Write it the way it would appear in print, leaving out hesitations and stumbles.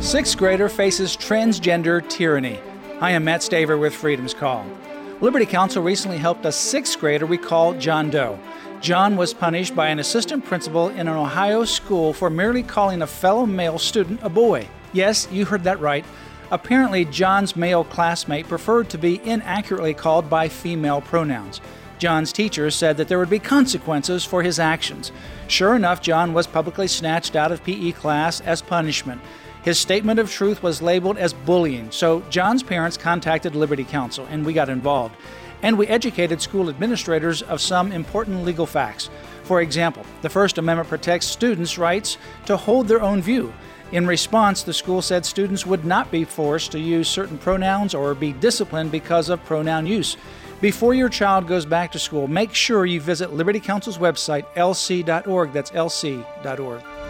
Sixth grader faces transgender tyranny. I am Matt Staver with Freedom's Call. Liberty Counsel recently helped a sixth grader recall John Doe. John was punished by an assistant principal in an Ohio school for merely calling a fellow male student a boy. Yes, you heard that right. Apparently, John's male classmate preferred to be inaccurately called by female pronouns. John's teacher said that there would be consequences for his actions. Sure enough, John was publicly snatched out of PE class as punishment. His statement of truth was labeled as bullying, so John's parents contacted Liberty Counsel, and we got involved. And we educated school administrators of some important legal facts. For example, the First Amendment protects students' rights to hold their own view. In response, the school said students would not be forced to use certain pronouns or be disciplined because of pronoun use. Before your child goes back to school, make sure you visit Liberty Counsel's website, lc.org. That's lc.org.